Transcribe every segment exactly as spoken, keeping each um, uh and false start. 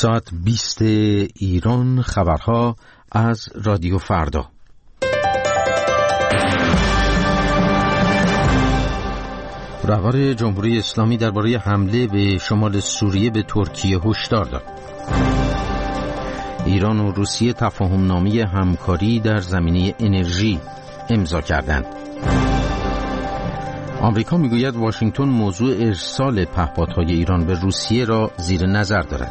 ساعت بیست ایران، خبرها از رادیو فردا. رهبر جمهوری اسلامی درباره حمله به شمال سوریه به ترکیه هشدار داد. ایران و روسیه تفاهم‌نامه همکاری در زمینه انرژی امضا کردند. آمریکا میگوید واشنگتن موضوع ارسال پهپادهای ایران به روسیه را زیر نظر دارد.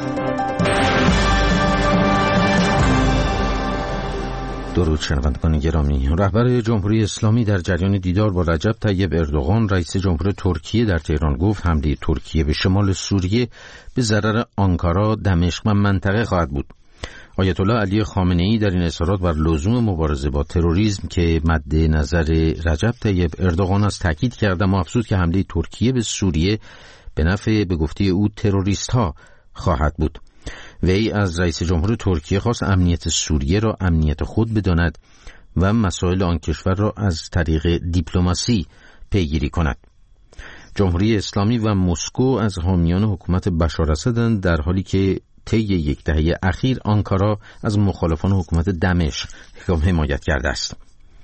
درود شنوندگان گرامی. رهبر جمهوری اسلامی در جریان دیدار با رجب طیب اردوغان رئیس جمهور ترکیه در تهران گفت حمله ترکیه به شمال سوریه به ضرر آنکارا، دمشق و منطقه خواهد بود. آیت الله علی خامنه‌ای در این اظهارات بر لزوم مبارزه با تروریسم که مد نظر رجب طیب اردوغان است تاکید کرد و افزود که حمله ترکیه به سوریه به نفع به گفته او تروریست‌ها خواهد بود. وی از رئیس جمهور ترکیه خواست امنیت سوریه را امنیت خود بداند و مسائل آن کشور را از طریق دیپلماسی پیگیری کند. جمهوری اسلامی و مسکو از حامیان حکومت بشار اسدند، در حالی که طی یک دهه اخیر آنکارا از مخالفان حکومت دمشق حمایت کرده است.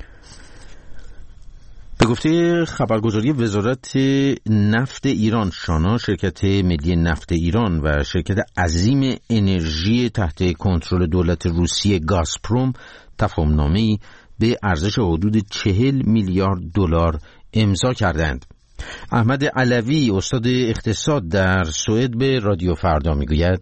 به گفته خبرگزاری وزارت نفت ایران، شانا، شرکت ملی نفت ایران و شرکت عظیم انرژی تحت کنترل دولت روسیه گازپروم تفاهم‌نامه‌ای به ارزش حدود چهل میلیارد دلار امضا کردند. احمد علوی، استاد اقتصاد در سوئد، به رادیو فردا میگوید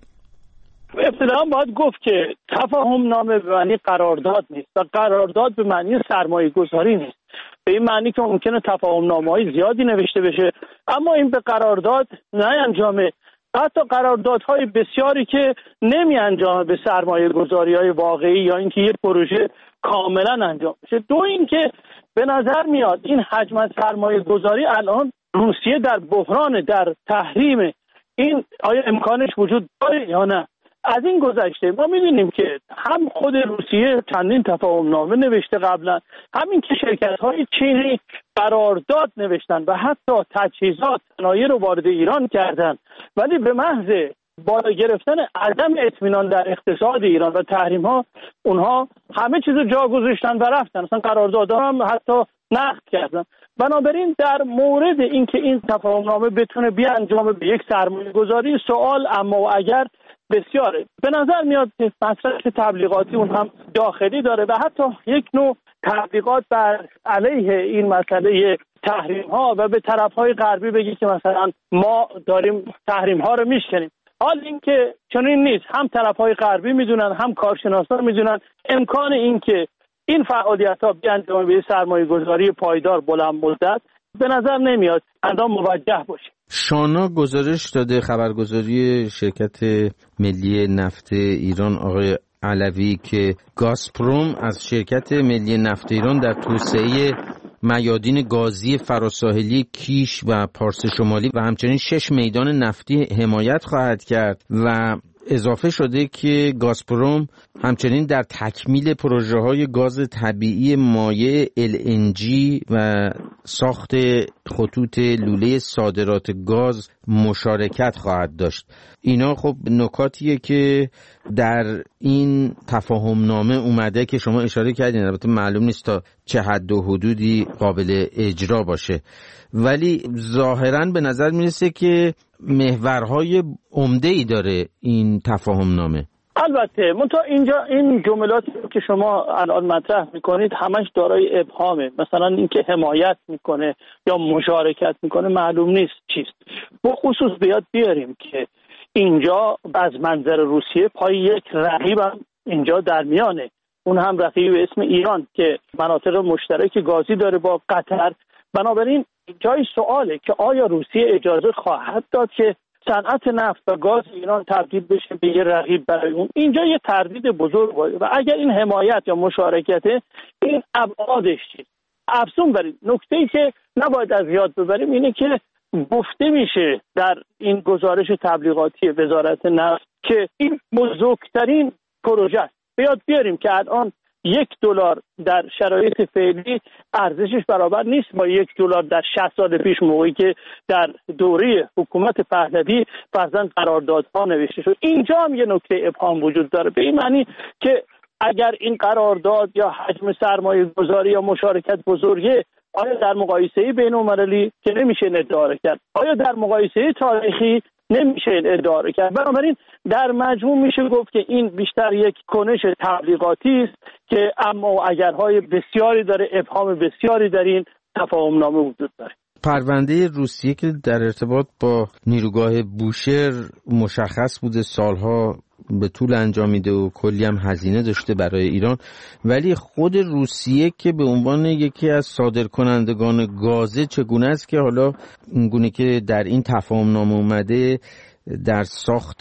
ابتداً باید گفت که تفاهم‌نامه به معنی قرارداد نیست و قرارداد به معنی سرمایه گذاری نیست. به این معنی که ممکنه تفاهم‌نامه‌های زیادی نوشته بشه اما این به قرارداد نه انجامه. حتی قراردادهای بسیاری که نمی انجامه به سرمایه گذاری‌های واقعی یا اینکه یک پروژه کاملا انجام بشه. دو اینکه به نظر میاد این حجم از سرمایه گذاری الان روسیه در بحران، در تحریم، این آیا امکانش وجود داره یا نه؟ از این گذشته ما می‌بینیم که هم خود روسیه چندین تفاهم‌نامه نوشته قبلا، همین که شرکت‌های چینی قرارداد نوشتن و حتی تجهیزات، صنایع رو وارد ایران کردن، ولی به محض بالا گرفتن عدم اطمینان در اقتصاد ایران و تحریم‌ها اونها همه چیزو جا گذاشتن و رفتن، مثلا قراردادها هم حتی نقض کردن. بنابراین در مورد اینکه این تفاهم‌نامه بتونه بیانجامه به یک سرمایه‌گذاری، سوال اما و اگر بسیاره. به نظر میاد که مصرف تبلیغاتی اون هم داخلی داره و حتی یک نوع تبلیغات بر علیه این مسئله تحریم ها و به طرف های غربی بگی که مثلا ما داریم تحریم ها رو میشکنیم. حال این که چنین نیست، هم طرف های غربی میدونن هم کارشناسان میدونن امکان این که این فعالیت ها بیانجامه به سرمایه گذاری پایدار بلند مدت به نظر نمیاد اندام موجه باشه. شانا گزارش داده، خبرگزاری شرکت ملی نفت ایران آقای علوی، که گازپروم از شرکت ملی نفت ایران در توسعه میادین گازی فراساحلی کیش و پارس شمالی و همچنین شش میدان نفتی حمایت خواهد کرد و اضافه شده که گازپروم همچنین در تکمیل پروژه های گاز طبیعی مایع ال ان جی و ساخت خطوط لوله صادرات گاز مشارکت خواهد داشت. اینا خب نکاتیه که در این تفاهم‌نامه اومده که شما اشاره کردین. البته معلوم نیست تا چه حد و حدودی قابل اجرا باشه، ولی ظاهراً به نظر میرسه که محورهای عمده‌ای داره این تفاهم‌نامه. البته منتها اینجا این جملاتی که شما الان مطرح میکنید همش دارای ابهامه. مثلا اینکه حمایت میکنه یا مشارکت میکنه معلوم نیست چیست. با خصوص بیاد بیاریم که اینجا از منظر روسیه پای یک رقیب هم اینجا در میانه، اون هم رقیب به اسم ایران که مناطق مشترک گازی داره با قطر. بنابراین جای سواله که آیا روسیه اجازه خواهد داد که صنعت نفت و گاز ایران تبدیل بشه به یه رقیب برای اون؟ اینجا یه تردید بزرگ باشه و اگر این حمایت یا مشارکته، این ابعادش چیست؟ افزون برید نکته‌ای که نباید از یاد ببریم اینه که گفته میشه در این گزارش تبلیغاتی وزارت نفت که این بزرگترین پروژه است. بیاد بیاریم که الان یک دلار در شرایط فعلی ارزشش برابر نیست با یک دلار در شصت سال پیش، موقعی که در دوره حکومت پهلوی فرضاً قراردادها نوشته شد. اینجا هم یه نکته ابهام وجود داره، به این معنی که اگر این قرارداد یا حجم سرمایه گذاری یا مشارکت بزرگه، آیا در مقایسه بین‌المللی که نمیشه ادعا کرد، آیا در مقایسه تاریخی نمیشه ادعا کرد. بنابراین در مجموع میشه گفت که این بیشتر یک کنش تبلیغاتی است که اما اگرهای بسیاری داره، ابهام بسیاری در این تفاهم نامه وجود داره. پرونده روسیه که در ارتباط با نیروگاه بوشهر مشخص بوده، سالها به طول انجامیده و کلی هم هزینه داشته برای ایران، ولی خود روسیه که به عنوان یکی از صادرکنندگان گازه چگونه است که حالا اینگونه که در این تفاهم نامه اومده در ساخت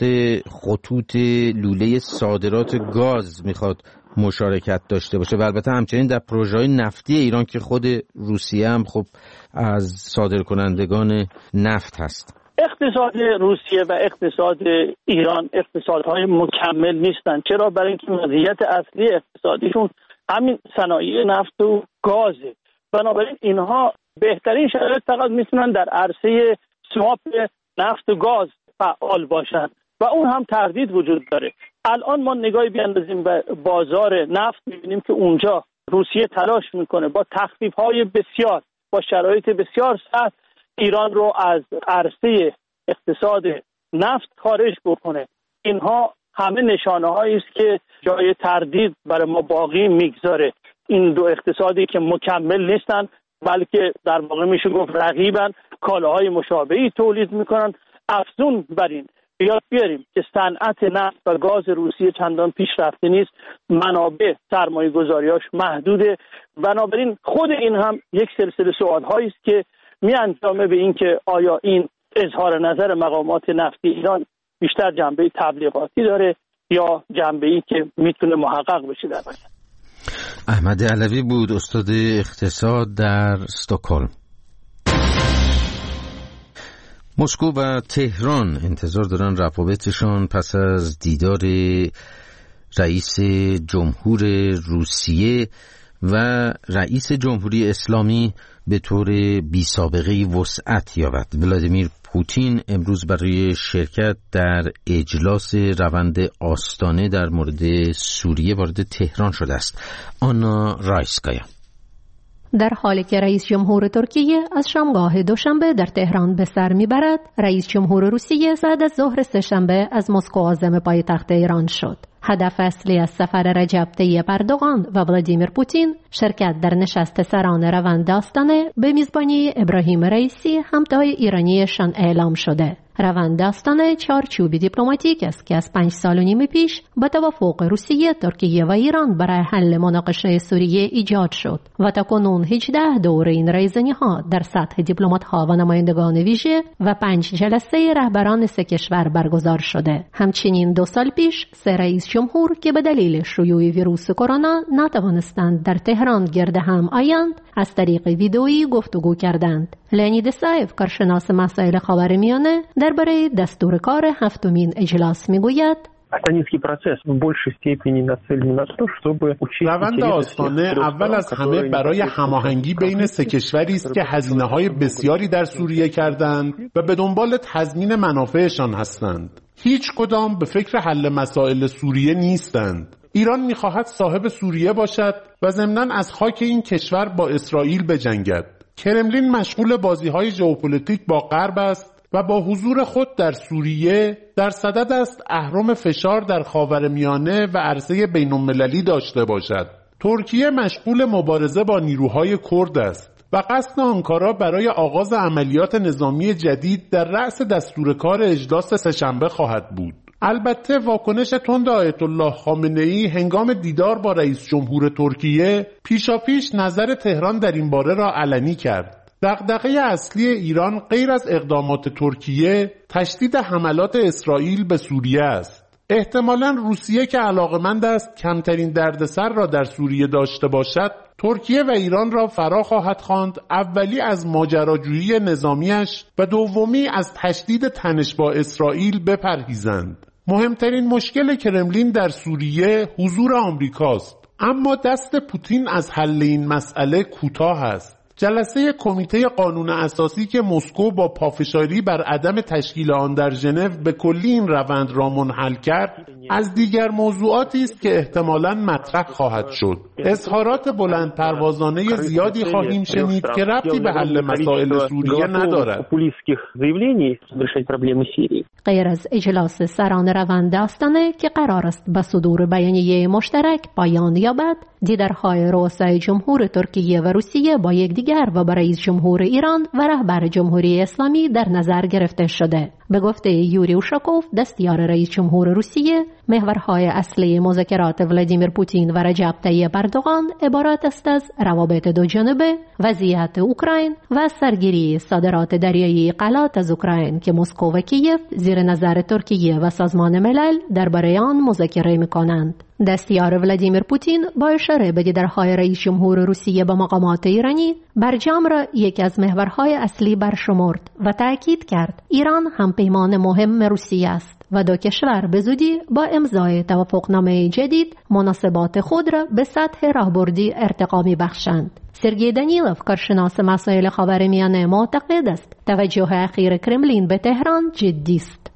خطوط لوله صادرات گاز میخواد مشارکت داشته باشه و البته همچنین در پروژه‌های نفتی ایران که خود روسیه هم خب از صادرکنندگان نفت هست. اقتصاد روسیه و اقتصاد ایران اقتصادهای مکمل نیستن. چرا؟ برای اینکه مزیت اصلی اقتصادیشون همین صنایع نفت و گازه. بنابراین اینها بهترین شرایط فقط میتونن در عرصه سواپ نفت و گاز فعال باشن و اون هم تردید وجود داره. الان ما نگاهی بیاندازیم به بازار نفت، میبینیم که اونجا روسیه تلاش میکنه با تخفیف‌های بسیار، با شرایط بسیار سخت ایران رو از عرصه اقتصاد نفت خارج بکنه. اینها همه نشانه هایی است که جای تردید برای ما باقی میگذاره. این دو اقتصادی که مکمل نیستن، بلکه در واقع میشه گفت رقیبن، کالاهای مشابهی تولید میکنن. افزون بر این بیاد بیاریم که صنعت نفت و گاز روسیه چندان پیشرفته نیست، منابع سرمایه گذاریاش محدوده. بنابراین خود این هم یک سلسله سوال هایی است که می انجامه به این که آیا این اظهار نظر مقامات نفتی ایران بیشتر جنبه تبلیغاتی داره یا جنبه‌ای که میتونه محقق بشه در آینده. احمد علوی بود، استاد اقتصاد در استکهلم. مسکو و تهران انتظار دارن روابطشان پس از دیدار رئیس جمهور روسیه و رئیس جمهوری اسلامی به طور بی سابقه وسعت یابد. ولادیمیر پوتین امروز برای شرکت در اجلاس روند آستانه در مورد سوریه وارد تهران شده است. آنا رایسکایا. در حالی که رئیس جمهور ترکیه از شامگاه دوشنبه در تهران به سر میبرد، رئیس جمهور روسیه بعد از ظهر سه‌شنبه از مسکو عازم پایتخت ایران شد. هدف اصلی از سفر رجب طیب اردوغان و ولادیمیر پوتین شرکت در نشست سران روند آستانه به میزبانی ابراهیم رئیسی همتای ایرانیشان اعلام شده. روند آستانه چارچوبی دیپلماتیک است که از پنج سال و نیم پیش با توافق روسیه، ترکیه و ایران برای حل مناقشه سوریه ایجاد شد و تاکنون هجده دوره این رایزنی‌ها در سطح دیپلمات‌ها و نمایندگان ویژه و پنج جلسه رهبران سه کشور برگزار شده. همچنین دو سال پیش سه رئیس جمهور که به دلیل شیوع ویروس کرونا نتوانستند در تهران گرد هم آیند، از طریق ویدئویی گفتگو کردند. لئونید سایف، کارشناس مسائل خاورمیانه، درباره دستور کار هفتمین اجلاس میگوید: روند آستانه اول از همه برای هماهنگی بین سه کشوری است که هزینه‌های بسیاری در سوریه کردند و به دنبال تضمین منافعشان هستند. هیچ کدام به فکر حل مسائل سوریه نیستند. ایران می‌خواهد صاحب سوریه باشد و ضمناً از خاک این کشور با اسرائیل بجنگد. کرملین مشغول بازی‌های ژئوپلیتیک با غرب است و با حضور خود در سوریه در صدد است اهرم فشار در خاورمیانه و عرصه بین‌المللی داشته باشد. ترکیه مشغول مبارزه با نیروهای کرد است و قصد آنکارا برای آغاز عملیات نظامی جدید در رأس دستورکار اجلاس سه‌شنبه خواهد بود. البته واکنش تند آیت الله خامنه‌ای هنگام دیدار با رئیس جمهور ترکیه پیشاپیش نظر تهران در این باره را علنی کرد. دغدغه اصلی ایران غیر از اقدامات ترکیه تشدید حملات اسرائیل به سوریه است. احتمالاً روسیه که علاقمند است کمترین دردسر را در سوریه داشته باشد، ترکیه و ایران را فرا خواهد خواند، اولی از ماجراجویی نظامیش و دومی از تشدید تنش با اسرائیل بپرهیزند. مهمترین مشکل کرملین در سوریه حضور آمریکاست. اما دست پوتین از حل این مسئله کوتاه است. جلسه کمیته قانون اساسی که مسکو با پافشاری بر عدم تشکیل آن در ژنو به کلی این روند را منحل کرد، از دیگر موضوعاتی است که احتمالاً مطرح خواهد شد. اظهارات بلند پروازانه زیادی خواهیم شنید که ربطی به حل مسائل سوریه ندارد. غیر از اجلاس سران روند آستانه که قرار است به صدور بیانیه مشترک پایان یابد، دیدارهای رؤسای جمهور ترکیه و روسیه با یکدیگر و با رئیس جمهور ایران و رهبر جمهوری اسلامی در نظر گرفته شده. به گفته یوری اوشاکوف، دستیار رئیس جمهور روسیه، محورهای اصلی مذاکرات ولادیمیر پوتین و رجب طیب اردوغان عبارت است از روابط دو جانبه، وضعیت اوکراین و سرگیری صادرات دریایی غلات از اوکراین که مسکو و کیف زیر نظر ترکیه و سازمان ملل درباره آن مذاکره می‌کنند. دستیار ولادیمیر پوتین با اشاره به دیدارهای رئیس جمهور روسیه با مقامات ایرانی، برجام را یکی از محورهای اصلی برشمرد و تأکید کرد ایران هم پیمان مهم روسیه است و دو کشور به زودی با امضای توافقنامه جدید مناسبات خود را به سطح راهبردی ارتقا می‌بخشند. سرگئی دانیلوف، کارشناس مسائل خاورمیانه، معتقد است توجه اخیر کرملین به تهران جدی است.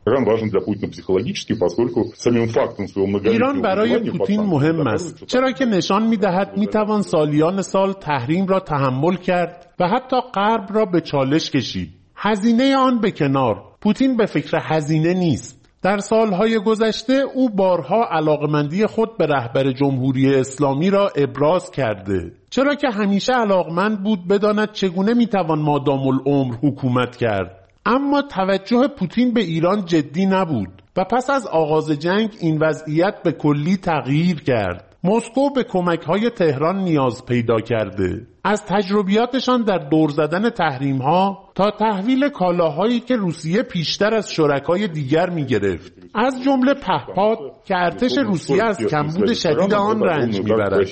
ایران برای پوتین مهم است، چرا که نشان می‌دهد می‌توان سالیان سال تحریم را تحمل کرد و حتی غرب را به چالش کشید. هزینه آن به کنار، پوتین به فکر هزینه نیست. در سالهای گذشته او بارها علاقمندی خود به رهبر جمهوری اسلامی را ابراز کرده، چرا که همیشه علاقمند بود بداند چگونه میتوان مادام العمر حکومت کرد. اما توجه پوتین به ایران جدی نبود و پس از آغاز جنگ این وضعیت به کلی تغییر کرد. مسکو به کمک‌های تهران نیاز پیدا کرده. از تجربیاتشان در دور زدن تحریم‌ها تا تحویل کالاهایی که روسیه پیشتر از شرکای دیگر می‌گرفت، از جمله پهپاد که ارتش روسیه از کمبود شدید آن رنج می‌برد.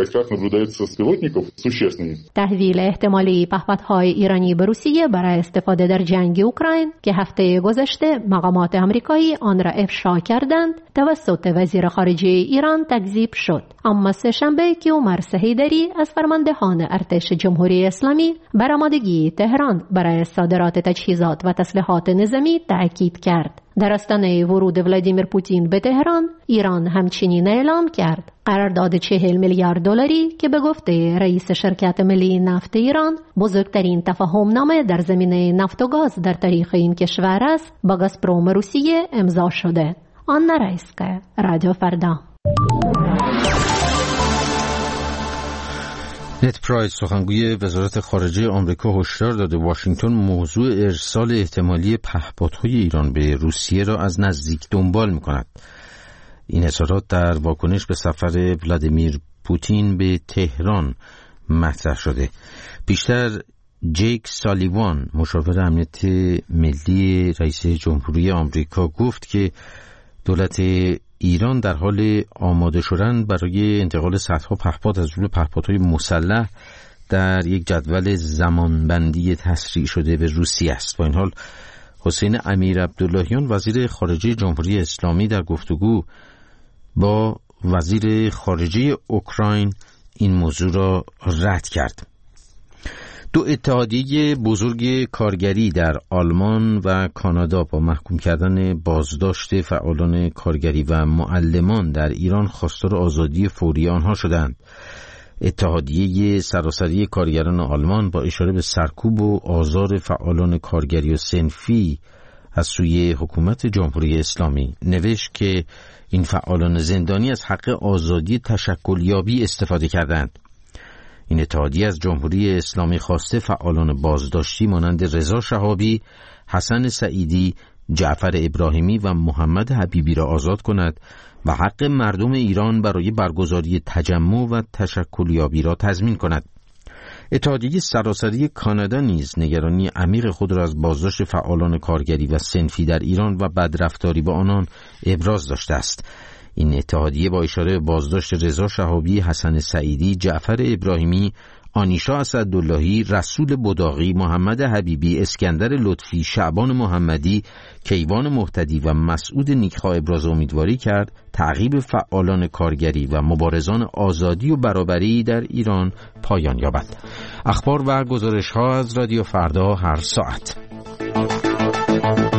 تحویل احتمالی پهپادهای ایرانی به روسیه برای استفاده در جنگ اوکراین که هفته گذشته مقامات آمریکایی آن را افشا کردند، توسط وزیر خارجه ایران تکذیب شد. اما سه‌شنبه که عمر سهیدری از فرماندهان ارتش جمهوری اسلامی بر آمادگی تهران برای صادرات تجهیزات و تسلیحات نظامی تأکید کرد. در آستانه ورود ولادیمیر پوتین به تهران، ایران همچنین اعلام کرد قرارداد چهل میلیارد دلاری که به گفته رئیس شرکت ملی نفت ایران بزرگترین تفاهم نامه در زمینه نفت و گاز در تاریخ این کشور است، با گازپروم روسیه امضا شده. آن رایسکه، رادیو فردا. نت پرایس، سخنگوی وزارت خارجه آمریکا، هشدار داده واشنگتن موضوع ارسال احتمالی پهپادهای ایران به روسیه را از نزدیک دنبال می‌کند. این اظهارات در واکنش به سفر ولادیمیر پوتین به تهران مطرح شده. بیشتر جیک سالیوان، مشاور امنیت ملی رئیس جمهوری آمریکا، گفت که دولت ایران در حال آماده شدن برای انتقال صدها پهپاد از جمله پهپادهای مسلح در یک جدول زمانبندی تسریع شده به روسیه است. با این حال حسین امیر عبداللهیان، وزیر خارجه جمهوری اسلامی، در گفتگو با وزیر خارجه اوکراین این موضوع را رد کرد. دو اتحادیه بزرگ کارگری در آلمان و کانادا با محکوم کردن بازداشت فعالان کارگری و معلمان در ایران خواستار آزادی فوری آنها شدند. اتحادیه سراسری کارگران آلمان با اشاره به سرکوب و آزار فعالان کارگری و صنفی از سوی حکومت جمهوری اسلامی نوشت که این فعالان زندانی از حق آزادی تشکلیابی استفاده کردند. این اتحادیه از جمهوری اسلامی خواسته فعالان بازداشتی مانند رضا شهابی، حسن سعیدی، جعفر ابراهیمی و محمد حبیبی را آزاد کند و حق مردم ایران برای برگزاری تجمع و تشکلیابی را تضمین کند. اتحادیه سراسری کانادا نیز نگرانی عمیق خود را از بازداشت فعالان کارگری و صنفی در ایران و بدرفتاری با آنان ابراز داشته است. این اتحادیه با اشاره به بازداشت رضا شهابی، حسن سعیدی، جعفر ابراهیمی، آنیشا اسداللهی، رسول بداغی، محمد حبیبی، اسکندر لطفی، شعبان محمدی، کیوان مهتدی و مسعود نیکخواه ابراز امیدواری کرد تعقیب فعالان کارگری و مبارزان آزادی و برابری در ایران پایان یابد. اخبار و گزارش‌ها از رادیو فردا هر ساعت.